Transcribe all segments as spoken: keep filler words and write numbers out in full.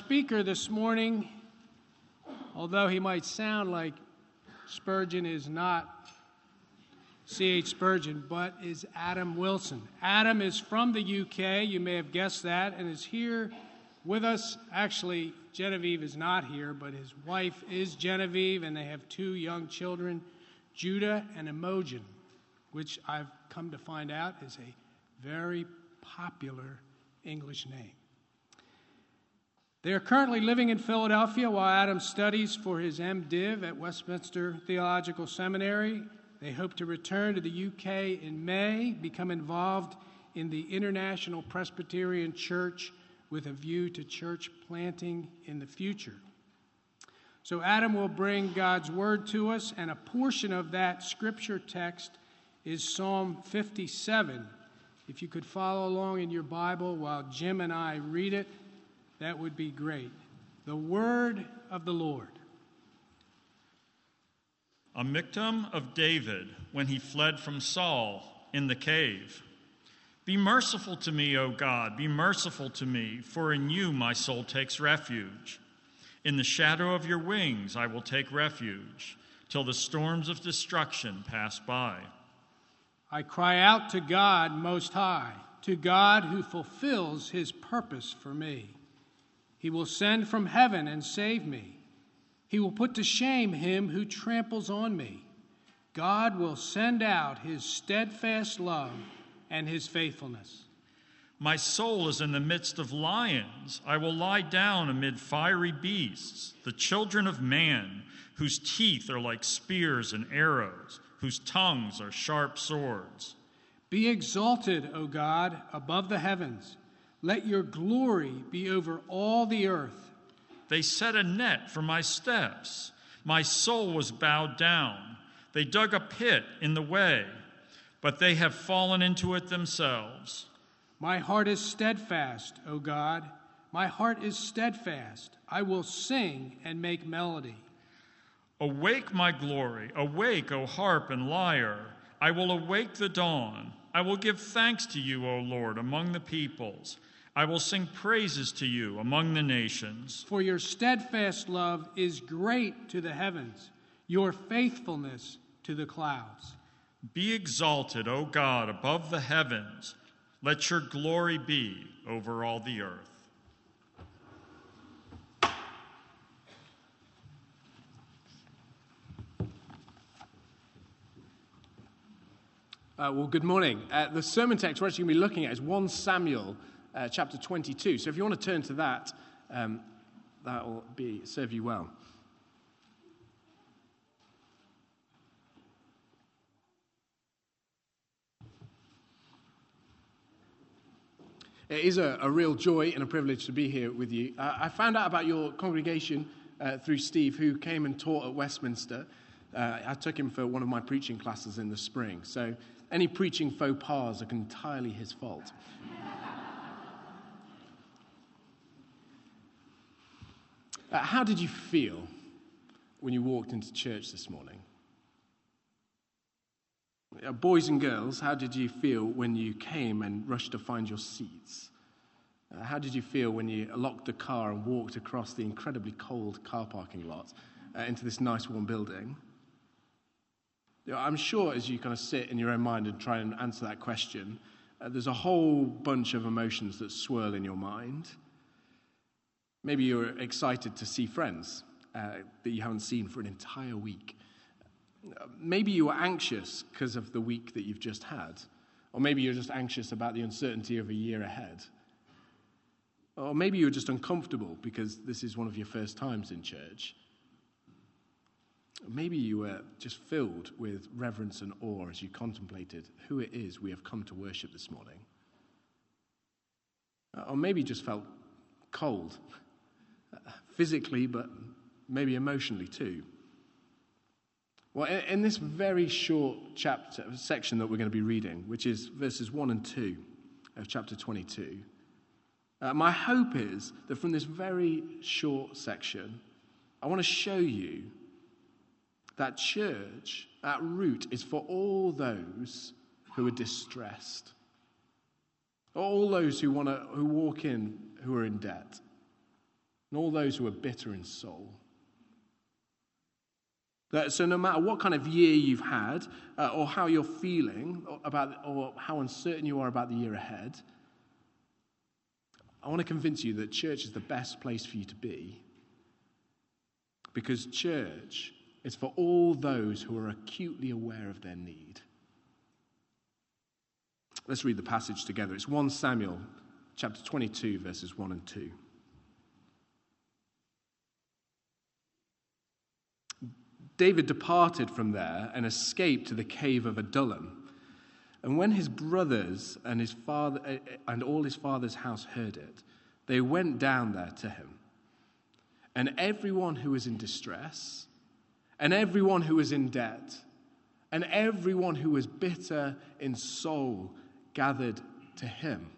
speaker this morning, although he might sound like Spurgeon, is not C H Spurgeon, but is Adam Wilson. Adam is from the U K, you may have guessed that, and is here with us. Actually, Genevieve is not here, but his wife is Genevieve, and they have two young children, Judah and Imogen, which I've come to find out is a very popular English name. They are currently living in Philadelphia while Adam studies for his MDiv at Westminster Theological Seminary. They hope to return to the U K in May, become involved in the International Presbyterian Church with a view to church planting in the future. So Adam will bring God's word to us, and a portion of that scripture text is Psalm fifty-seven. If you could follow along in your Bible while Jim and I read it, that would be great. The word of the Lord. A Michtam of David when he fled from Saul in the cave. Be merciful to me, O God, be merciful to me, for in you my soul takes refuge. In the shadow of your wings I will take refuge, till the storms of destruction pass by. I cry out to God Most High, to God who fulfills his purpose for me. He will send from heaven and save me. He will put to shame him who tramples on me. God will send out his steadfast love and his faithfulness. My soul is in the midst of lions. I will lie down amid fiery beasts, the children of man, whose teeth are like spears and arrows, whose tongues are sharp swords. Be exalted, O God, above the heavens. Let your glory be over all the earth. They set a net for my steps. My soul was bowed down. They dug a pit in the way, but they have fallen into it themselves. My heart is steadfast, O God. My heart is steadfast. I will sing and make melody. Awake, my glory. Awake, O harp and lyre. I will awake the dawn. I will give thanks to you, O Lord, among the peoples. I will sing praises to you among the nations. For your steadfast love is great to the heavens, your faithfulness to the clouds. Be exalted, O God, above the heavens. Let your glory be over all the earth. Uh, well, good morning. Uh, the sermon text we're actually going to be looking at is First Samuel uh, chapter twenty-two. So if you want to turn to that, um, that will be serve you well. It is a, a real joy and a privilege to be here with you. Uh, I found out about your congregation uh, through Steve, who came and taught at Westminster. Uh, I took him for one of my preaching classes in the spring. So any preaching faux pas are entirely his fault. uh, how did you feel when you walked into church this morning? Uh, boys and girls, how did you feel when you came and rushed to find your seats? Uh, how did you feel when you locked the car and walked across the incredibly cold car parking lot uh, into this nice warm building? I'm sure as you kind of sit in your own mind and try and answer that question, uh, there's a whole bunch of emotions that swirl in your mind. Maybe you're excited to see friends uh, that you haven't seen for an entire week. Uh, maybe you were anxious because of the week that you've just had. Or maybe you're just anxious about the uncertainty of a year ahead. Or maybe you're just uncomfortable because this is one of your first times in church. Maybe you were just filled with reverence and awe as you contemplated who it is we have come to worship this morning. Or maybe you just felt cold, physically, but maybe emotionally too. Well, in this very short chapter section that we're going to be reading, which is verses one and two of chapter twenty-two, uh, my hope is that from this very short section, I want to show you that church, at root, is for all those who are distressed. All those who want to, who walk in, who are in debt. and all those who are bitter in soul. That, so no matter what kind of year you've had, uh, or how you're feeling about, or how uncertain you are about the year ahead, I want to convince you that church is the best place for you to be. Because church is for all those who are acutely aware of their need. Let's read the passage together. It's First Samuel chapter twenty-two, verses one and two. David departed from there and escaped to the cave of Adullam. And when his brothers and his father and all his father's house heard it, they went down there to him. And everyone who was in distress, and everyone who was in debt, and everyone who was bitter in soul gathered to him.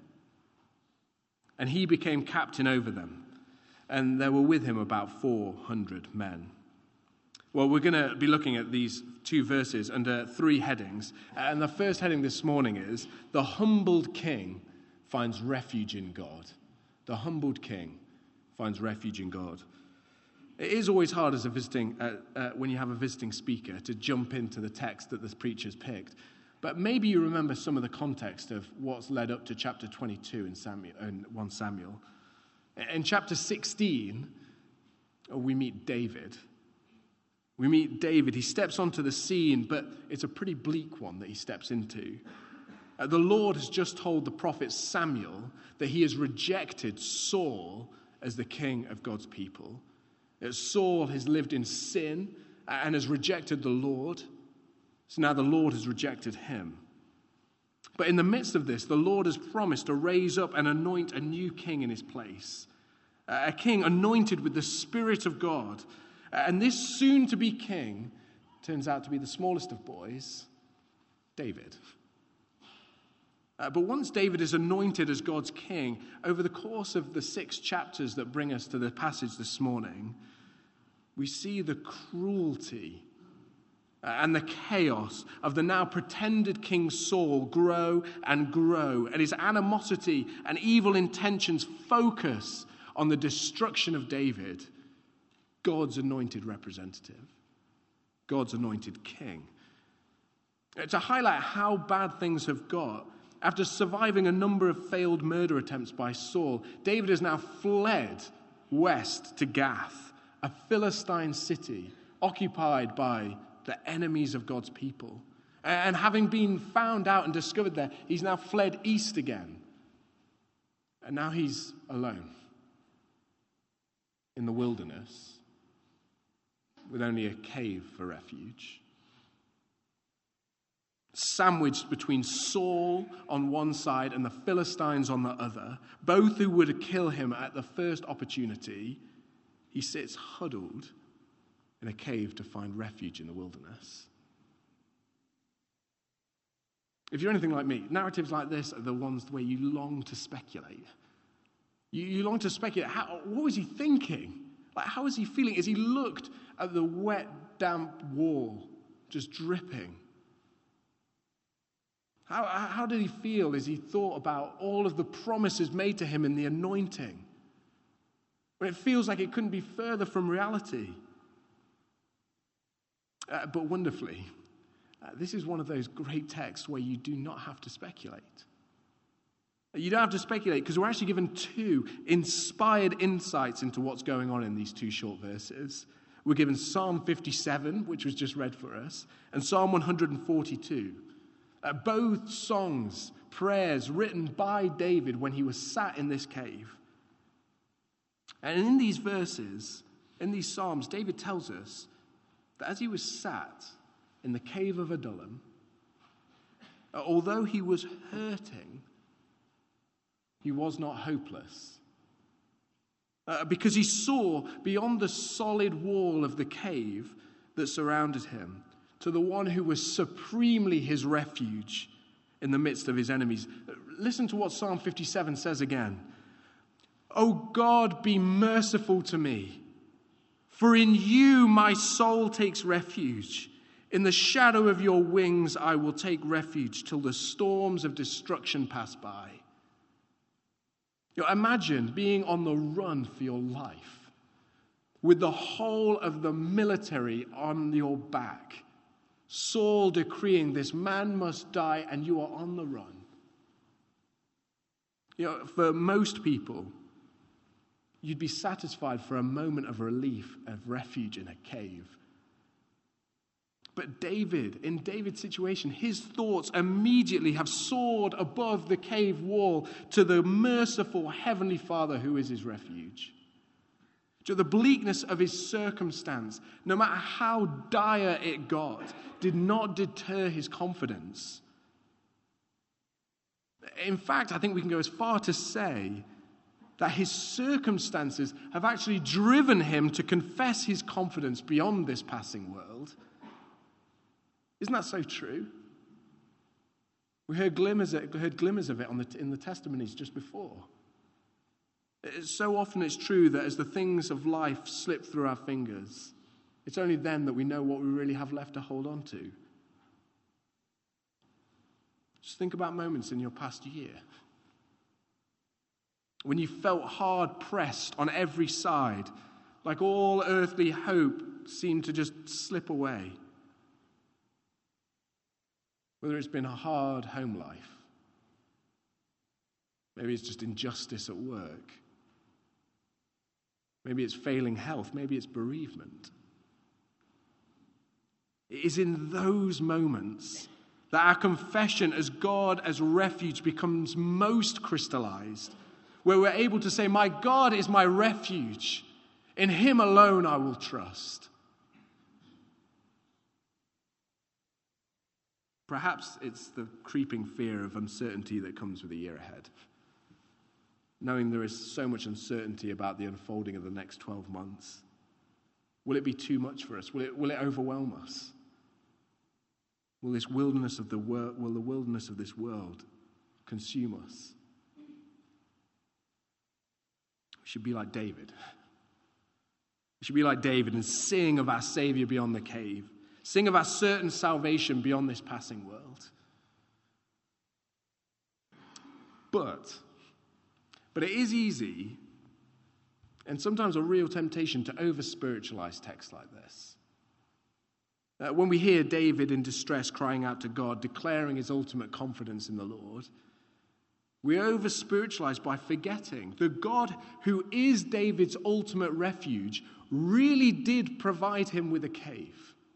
And he became captain over them, and there were with him about four hundred men. Well, we're going to be looking at these two verses under three headings. And the first heading this morning is, the humbled king finds refuge in God. The humbled king finds refuge in God. It is always hard as a visiting, uh, uh, when you have a visiting speaker, to jump into the text that the preacher's picked. But maybe you remember some of the context of what's led up to chapter twenty-two in, Samuel, in First Samuel. In chapter sixteen, we meet David. We meet David. He steps onto the scene, but it's a pretty bleak one that he steps into. Uh, the Lord has just told the prophet Samuel that he has rejected Saul as the king of God's people. That Saul has lived in sin and has rejected the Lord. So now the Lord has rejected him. But in the midst of this, the Lord has promised to raise up and anoint a new king in his place. Uh, a king anointed with the Spirit of God. And this soon-to-be king turns out to be the smallest of boys, David. Uh, but once David is anointed as God's king, over the course of the six chapters that bring us to the passage this morning, we see the cruelty and the chaos of the now pretended King Saul grow and grow, and his animosity and evil intentions focus on the destruction of David, God's anointed representative, God's anointed king. To highlight how bad things have got, after surviving a number of failed murder attempts by Saul, David has now fled west to Gath, a Philistine city occupied by the enemies of God's people. And having been found out and discovered there, he's now fled east again. And now he's alone in the wilderness, with only a cave for refuge. Sandwiched between Saul on one side and the Philistines on the other, both who would kill him at the first opportunity, he sits huddled in a cave to find refuge in the wilderness. If you're anything like me, narratives like this are the ones where you long to speculate. You, you long to speculate. How, what was he thinking? Like, how was he feeling as he looked at the wet, damp wall just dripping? How, how did he feel as he thought about all of the promises made to him in the anointing? When it feels like it couldn't be further from reality. Uh, but wonderfully, uh, this is one of those great texts where you do not have to speculate. You don't have to speculate because we're actually given two inspired insights into what's going on in these two short verses. We're given Psalm fifty-seven, which was just read for us, and Psalm one forty-two. Uh, both songs, prayers written by David when he was sat in this cave. And in these verses, in these Psalms, David tells us that as he was sat in the cave of Adullam, uh, although he was hurting, he was not hopeless. Uh, because he saw beyond the solid wall of the cave that surrounded him to the one who was supremely his refuge in the midst of his enemies. Listen to what Psalm fifty-seven says again. "O God, be merciful to me, for in you my soul takes refuge. In the shadow of your wings I will take refuge till the storms of destruction pass by." You know, imagine being on the run for your life. with the whole of the military on your back, Saul decreeing this man must die, and you are on the run. You know, for most people, you'd be satisfied for a moment of relief, of refuge in a cave. But David, in David's situation, his thoughts immediately have soared above the cave wall to the merciful Heavenly Father who is his refuge. To the bleakness of his circumstance, no matter how dire it got, did not deter his confidence. In fact, I think we can go as far to say that his circumstances have actually driven him to confess his confidence beyond this passing world. Isn't that so true? We heard glimmers, heard glimmers of it on the, in the testimonies just before. It's so often it's true that as the things of life slip through our fingers, it's only then that we know what we really have left to hold on to. Just think about moments in your past year when you felt hard pressed on every side, like all earthly hope seemed to just slip away. Whether it's been a hard home life, maybe it's just injustice at work, maybe it's failing health, maybe it's bereavement. It is in those moments that our confession as God, as refuge, becomes most crystallized, where we're able to say, my God is my refuge. In him alone I will trust. Perhaps it's the creeping fear of uncertainty that comes with the year ahead. Knowing there is so much uncertainty about the unfolding of the next twelve months. Will it be too much for us? Will it, will it overwhelm us? Will this wilderness of the wor- will the wilderness of this world consume us? We should be like David. We should be like David and sing of our Savior beyond the cave. Sing of our certain salvation beyond this passing world. But, but it is easy, and sometimes a real temptation, to over-spiritualize texts like this. Uh, when we hear David in distress crying out to God, declaring his ultimate confidence in the Lord, we over-spiritualize by forgetting the God who is David's ultimate refuge really did provide him with a cave.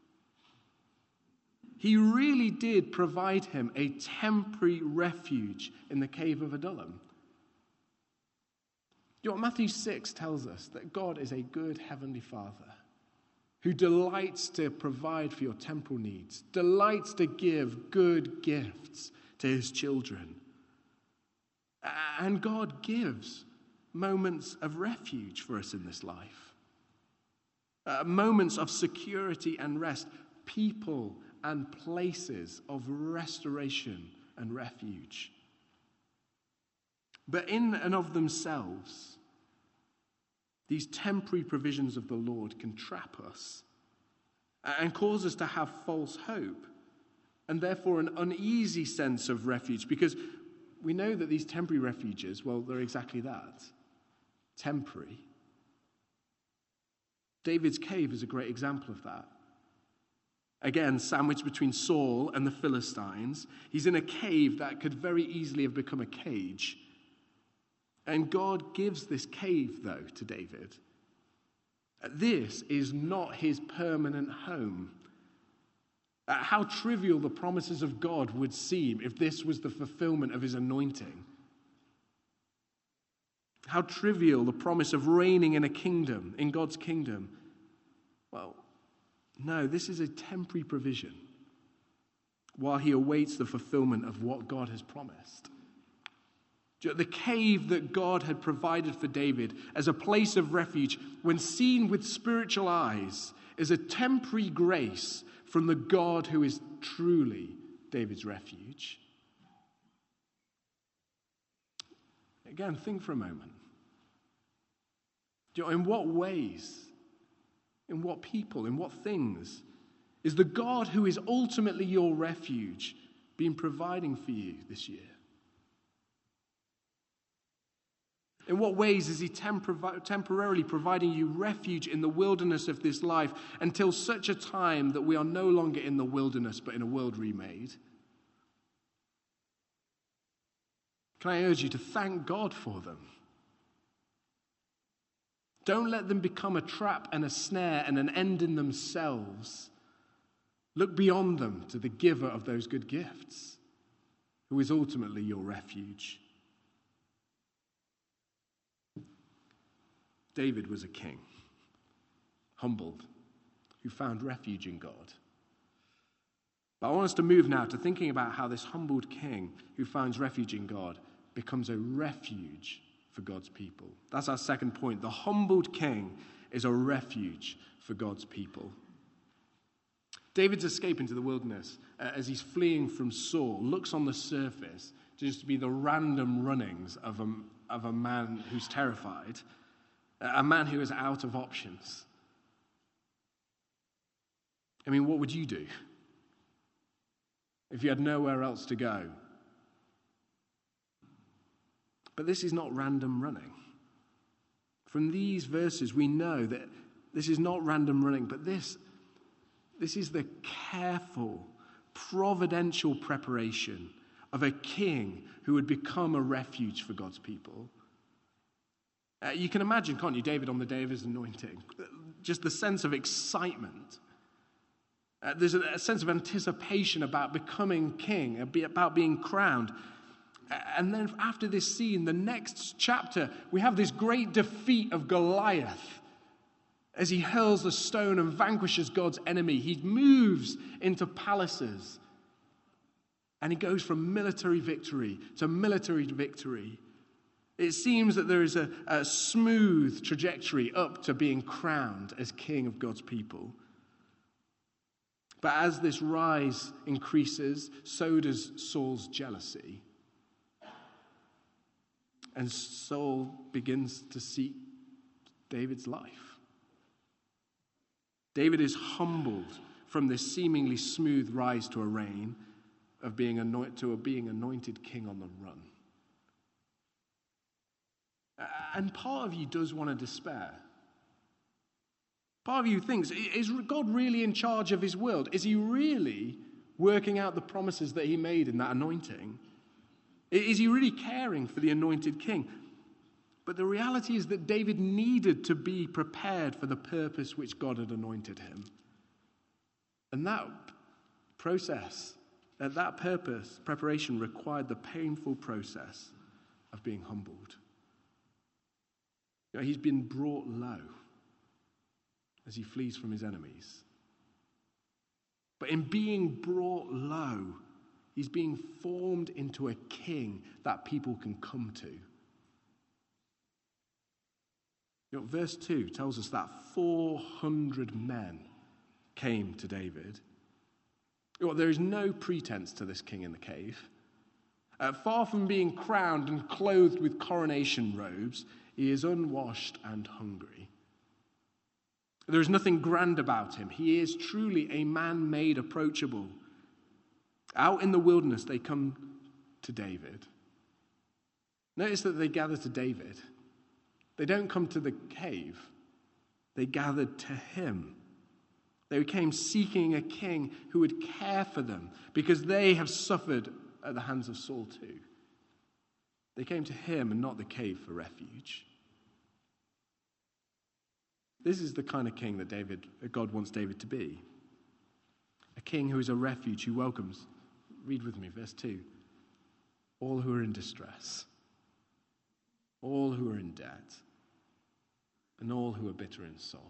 He really did provide him a temporary refuge in the cave of Adullam. You know what Matthew six tells us? That God is a good heavenly Father who delights to provide for your temporal needs, delights to give good gifts to his children. And God gives moments of refuge for us in this life. Uh, moments of security and rest. People and places of restoration and refuge. But in and of themselves, these temporary provisions of the Lord can trap us and cause us to have false hope and therefore an uneasy sense of refuge, because we know that these temporary refuges, well, they're exactly that, temporary. David's cave is a great example of that. Again, sandwiched between Saul and the Philistines. He's in a cave that could very easily have become a cage. And God gives this cave, though, to David. This is not his permanent home. Uh, how trivial the promises of God would seem if this was the fulfillment of his anointing. How trivial the promise of reigning in a kingdom, in God's kingdom. Well, no, this is a temporary provision while he awaits the fulfillment of what God has promised. The cave that God had provided for David as a place of refuge, when seen with spiritual eyes, is a temporary grace from the God who is truly David's refuge. Again, think for a moment. You know, in what ways, in what people, in what things is the God who is ultimately your refuge been providing for you this year? In what ways is he tempor- temporarily providing you refuge in the wilderness of this life until such a time that we are no longer in the wilderness but in a world remade? Can I urge you to thank God for them? Don't let them become a trap and a snare and an end in themselves. Look beyond them to the giver of those good gifts, who is ultimately your refuge. David was a king, humbled, who found refuge in God. But I want us to move now to thinking about how this humbled king who finds refuge in God becomes a refuge for God's people. That's our second point. The humbled king is a refuge for God's people. David's escape into the wilderness uh, as he's fleeing from Saul looks on the surface to just be the random runnings of a, of a man who's terrified, a man who is out of options. I mean, what would you do if you had nowhere else to go? But this is not random running. From these verses, we know that this is not random running, but this, this is the careful, providential preparation of a king who would become a refuge for God's people. Uh, you can imagine, can't you, David on the day of his anointing? Just the sense of excitement. Uh, there's a, a sense of anticipation about becoming king, about being crowned. And then after this scene, the next chapter, we have this great defeat of Goliath as he hurls a stone and vanquishes God's enemy. He moves into palaces. And he goes from military victory to military victory. It seems that there is a, a smooth trajectory up to being crowned as king of God's people. But as this rise increases, so does Saul's jealousy. And Saul begins to seek David's life. David is humbled from this seemingly smooth rise to a reign of being anointed to a being anointed king on the run. And part of you does want to despair. Part of you thinks, is God really in charge of his world? Is he really working out the promises that he made in that anointing? Is he really caring for the anointed king? But the reality is that David needed to be prepared for the purpose which God had anointed him. And that process, that purpose, preparation required the painful process of being humbled. You know, he's been brought low as he flees from his enemies. But in being brought low, he's being formed into a king that people can come to. You know, verse two tells us that four hundred men came to David. You know, there is no pretense to this king in the cave. Uh, far from being crowned and clothed with coronation robes, he is unwashed and hungry. There is nothing grand about him. He is truly a man made approachable. Out in the wilderness, they come to David. Notice that they gather to David. They don't come to the cave. They gathered to him. They came seeking a king who would care for them because they have suffered at the hands of Saul too. They came to him and not the cave for refuge. This is the kind of king that David, that God wants David to be. A king who is a refuge, who welcomes, read with me, verse two, all who are in distress, all who are in debt, and all who are bitter in soul.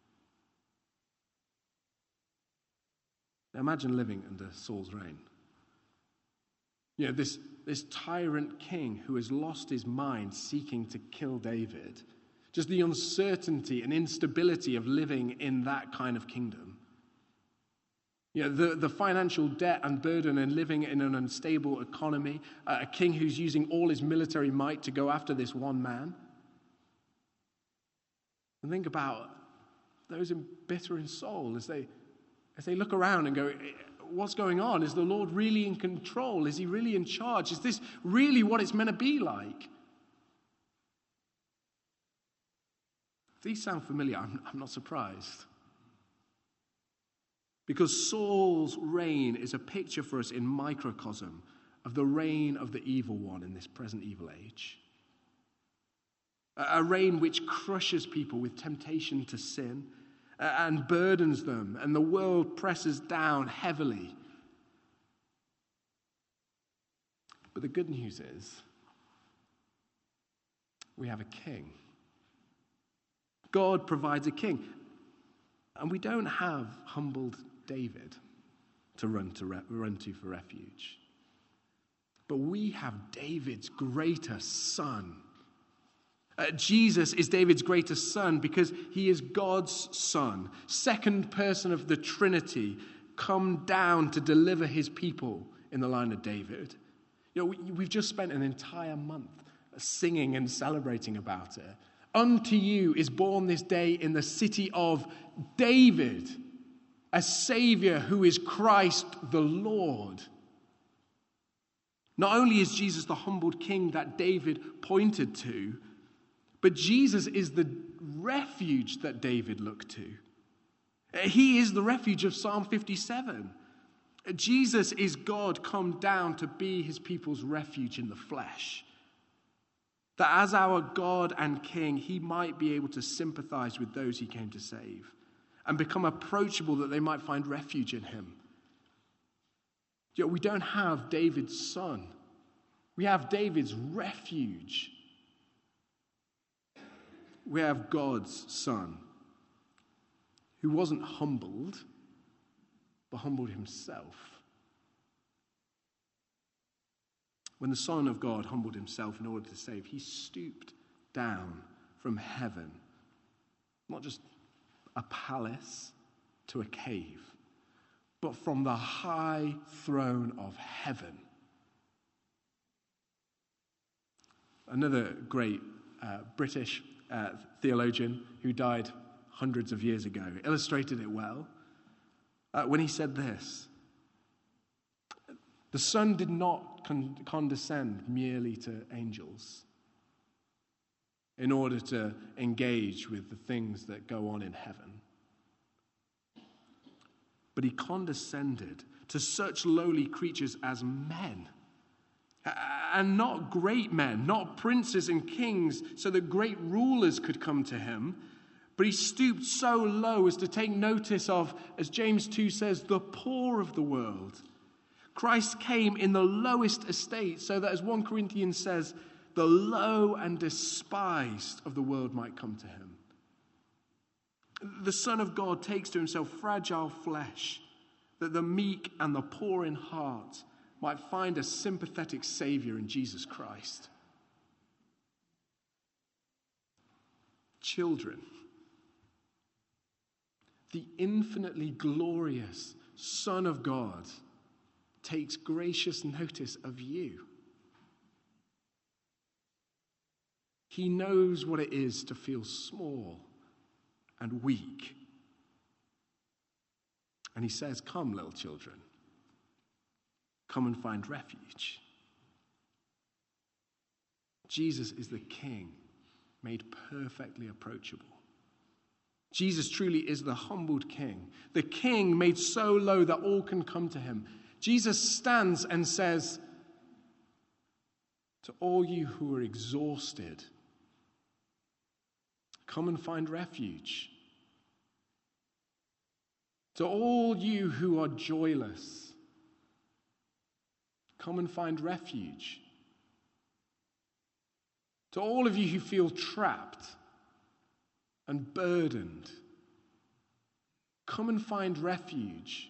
Now imagine living under Saul's reign. You know, this, this tyrant king who has lost his mind seeking to kill David. Just the uncertainty and instability of living in that kind of kingdom. You know, the, the financial debt and burden and living in an unstable economy. Uh, a king who's using all his military might to go after this one man. And think about those in bitter in soul as they, as they look around and go, what's going on? Is the Lord really in control? Is he really in charge? Is this really what it's meant to be like? these sound familiar, I'm, I'm not surprised. Because Saul's reign is a picture for us in microcosm of the reign of the evil one in this present evil age. A, a reign which crushes people with temptation to sin uh, and burdens them, and the world presses down heavily. But the good news is, we have a king. God provides a king. And we don't have humbled David to run to, re- run to for refuge. But we have David's greatest son. Uh, Jesus is David's greatest son because he is God's son, second person of the Trinity, come down to deliver his people in the line of David. You know, we, we've just spent an entire month singing and celebrating about it. Unto you is born this day in the city of David a Savior who is Christ the Lord. Not only is Jesus the humbled king that David pointed to, but Jesus is the refuge that David looked to. He is the refuge of Psalm fifty-seven. Jesus is God come down to be his people's refuge in the flesh. That as our God and King, he might be able to sympathize with those he came to save and become approachable that they might find refuge in him. Yet we don't have David's son. We have David's refuge. We have God's son, who wasn't humbled, but humbled himself. When the Son of God humbled himself in order to save, he stooped down from heaven, not just a palace to a cave, but from the high throne of heaven. Another great uh, British uh, theologian who died hundreds of years ago illustrated it well uh, when he said this: the Son did not con- condescend merely to angels in order to engage with the things that go on in heaven, but he condescended to such lowly creatures as men, and not great men, not princes and kings, so that great rulers could come to him, but he stooped so low as to take notice of, as James two says, the poor of the world. Christ came in the lowest estate so that, as First Corinthians says, the low and despised of the world might come to him. The Son of God takes to himself fragile flesh that the meek and the poor in heart might find a sympathetic Savior in Jesus Christ. Children, the infinitely glorious Son of God takes gracious notice of you. He knows what it is to feel small and weak. And he says, come, little children, come and find refuge. Jesus is the King made perfectly approachable. Jesus truly is the humbled King, the King made so low that all can come to him. Jesus stands and says, to all you who are exhausted, come and find refuge. To all you who are joyless, come and find refuge. To all of you who feel trapped and burdened, come and find refuge.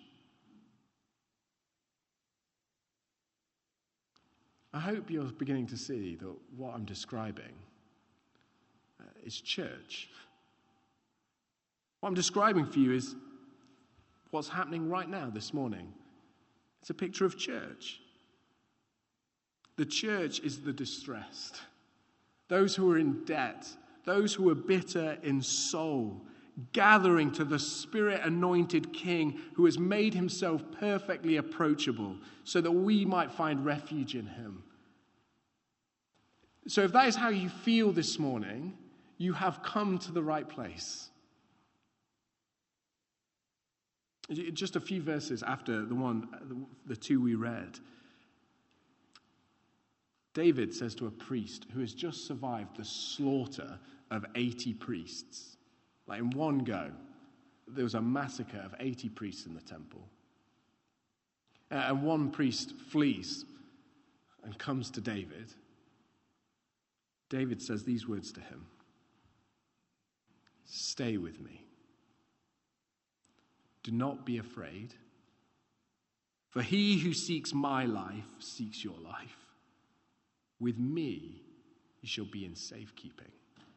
I hope you're beginning to see that what I'm describing uh, is church. What I'm describing for you is what's happening right now this morning. It's a picture of church. The church is the distressed, those who are in debt, those who are bitter in soul, gathering to the Spirit-anointed King who has made himself perfectly approachable so that we might find refuge in him. So if that is how you feel this morning, You have come to the right place. Just a few verses after the one, the two we read, David says to a priest who has just survived the slaughter of eighty priests, like in one go, there was a massacre of eighty priests in the temple. Uh, and one priest flees and comes to David. David says these words to him: "Stay with me. Do not be afraid, for he who seeks my life seeks your life. With me you shall be in safekeeping."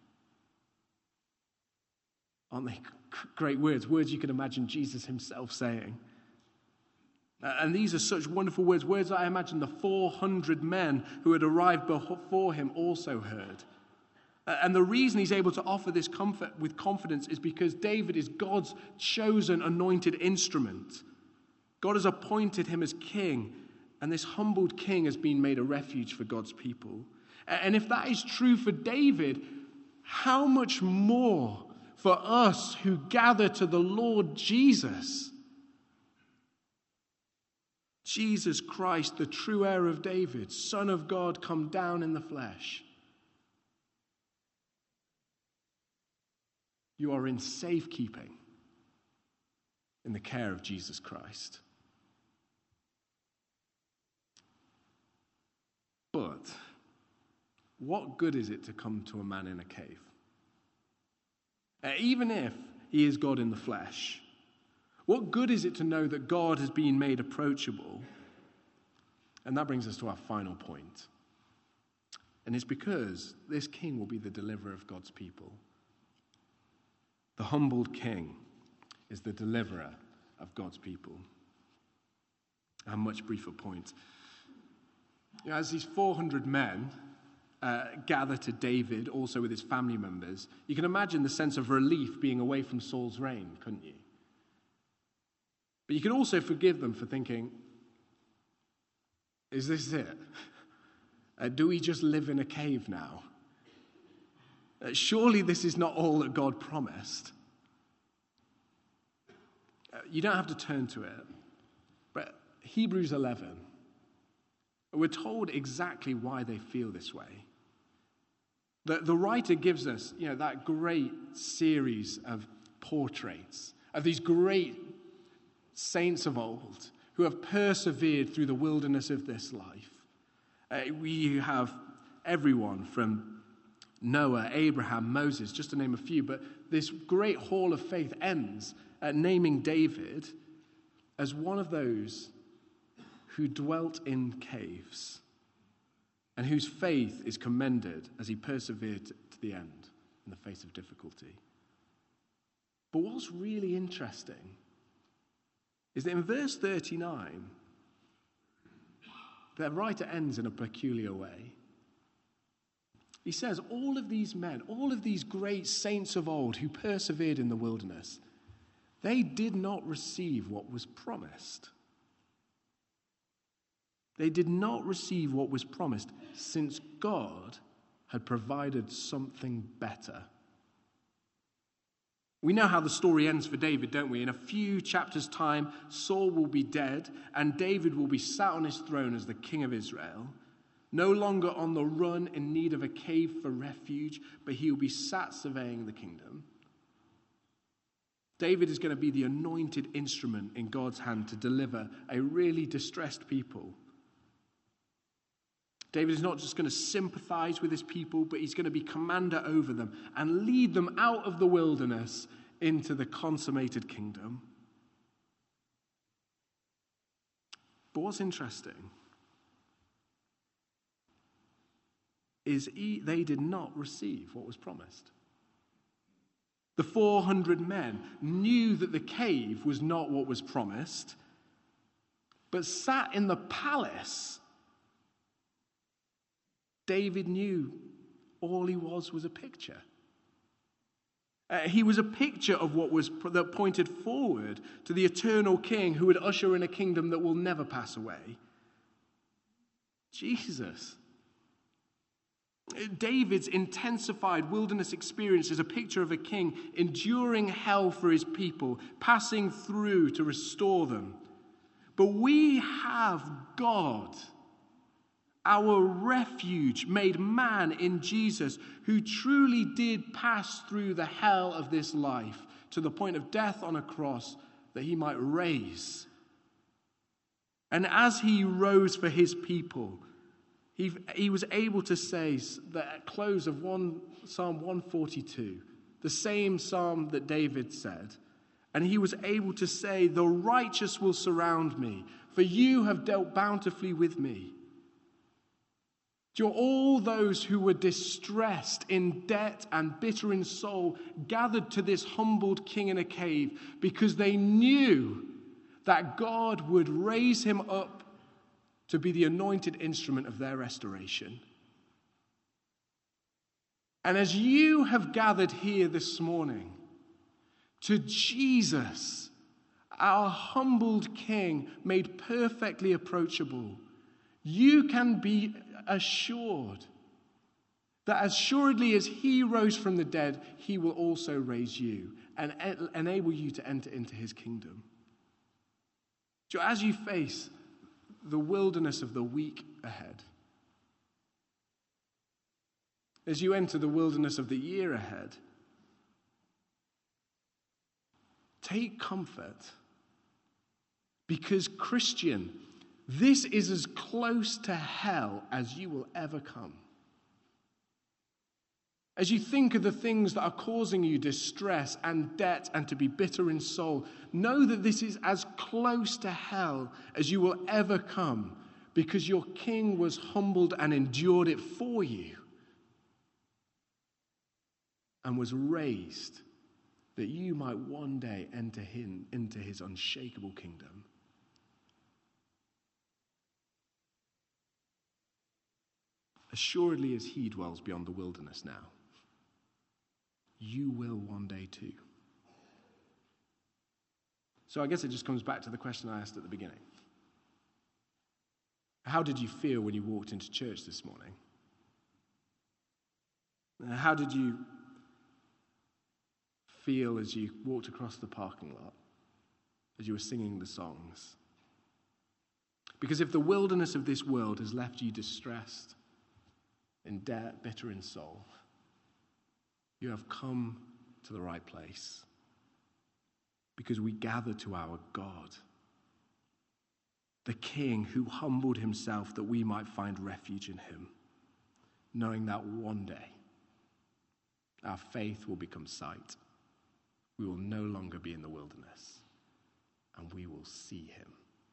Aren't they great words? Words you can imagine Jesus himself saying. And these are such wonderful words, words that I imagine the four hundred men who had arrived before him also heard. And the reason he's able to offer this comfort with confidence is because David is God's chosen, anointed instrument. God has appointed him as king, and this humbled king has been made a refuge for God's people. And if that is true for David, how much more for us who gather to the Lord Jesus? Jesus Christ, the true heir of David, Son of God, come down in the flesh. You are in safekeeping in the care of Jesus Christ. But what good is it to come to a man in a cave? Uh, even if he is God in the flesh, what good is it to know that God has been made approachable? And that brings us to our final point. And it's because this king will be the deliverer of God's people. The humbled king is the deliverer of God's people. A much briefer point. You know, as these four hundred men uh, gather to David, also with his family members, you can imagine the sense of relief being away from Saul's reign, couldn't you? But you can also forgive them for thinking, is this it? Uh, do we just live in a cave now? Uh, surely this is not all that God promised. Uh, you don't have to turn to it. But Hebrews eleven, we're told exactly why they feel this way. The, the writer gives us, you know, that great series of portraits of these great saints of old who have persevered through the wilderness of this life. Uh, we have everyone from Noah, Abraham, Moses, just to name a few, but this great hall of faith ends at naming David as one of those who dwelt in caves and whose faith is commended as he persevered to the end in the face of difficulty. But what's really interesting is that in verse thirty-nine, the writer ends in a peculiar way. He says, all of these men, all of these great saints of old who persevered in the wilderness, they did not receive what was promised. They did not receive what was promised, since God had provided something better. We know how the story ends for David, don't we? In a few chapters' time, Saul will be dead, and David will be sat on his throne as the king of Israel. No longer on the run in need of a cave for refuge, but he will be sat surveying the kingdom. David is going to be the anointed instrument in God's hand to deliver a really distressed people. David is not just going to sympathize with his people, but he's going to be commander over them and lead them out of the wilderness into the consummated kingdom. But what's interesting is he, they did not receive what was promised. The four hundred men knew that the cave was not what was promised, but sat in the palace. David knew all he was was a picture. Uh, he was a picture of what was that pointed forward to the eternal king who would usher in a kingdom that will never pass away. Jesus. David's intensified wilderness experience is a picture of a king enduring hell for his people, passing through to restore them. But we have God, our refuge, made man in Jesus, who truly did pass through the hell of this life to the point of death on a cross that he might raise. And as he rose for his people, he, he was able to say that at close of one, Psalm one forty-two, the same psalm that David said, and he was able to say, "The righteous will surround me, for you have dealt bountifully with me." All those who were distressed, in debt and bitter in soul, gathered to this humbled king in a cave because they knew that God would raise him up to be the anointed instrument of their restoration. And as you have gathered here this morning to Jesus, our humbled King made perfectly approachable, you can be assured that as assuredly as he rose from the dead, he will also raise you and enable you to enter into his kingdom. So as you face the wilderness of the week ahead, as you enter the wilderness of the year ahead, take comfort, because Christian, this is as close to hell as you will ever come. As you think of the things that are causing you distress and debt and to be bitter in soul, know that this is as close to hell as you will ever come, because your King was humbled and endured it for you and was raised that you might one day enter him into his unshakable kingdom. Assuredly as he dwells beyond the wilderness now, you will one day too. So I guess it just comes back to the question I asked at the beginning. How did you feel when you walked into church this morning? How did you feel as you walked across the parking lot, as you were singing the songs? Because if the wilderness of this world has left you distressed, in debt, bitter in soul, you have come to the right place, because we gather to our God, the King who humbled himself that we might find refuge in him, knowing that one day our faith will become sight. We will no longer be in the wilderness, and we will see him.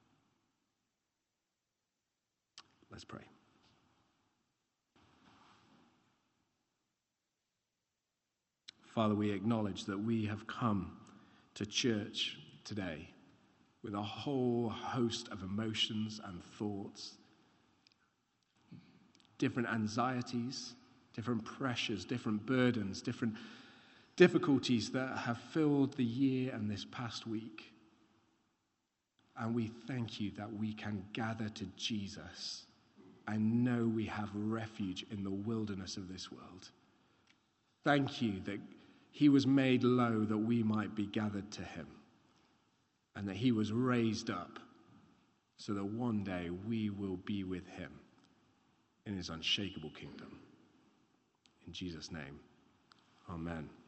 Let's pray. Father, we acknowledge that we have come to church today with a whole host of emotions and thoughts, different anxieties, different pressures, different burdens, different difficulties that have filled the year and this past week. And we thank you that we can gather to Jesus and know we have refuge in the wilderness of this world. Thank you that he was made low that we might be gathered to him, and that he was raised up so that one day we will be with him in his unshakable kingdom. In Jesus' name, amen.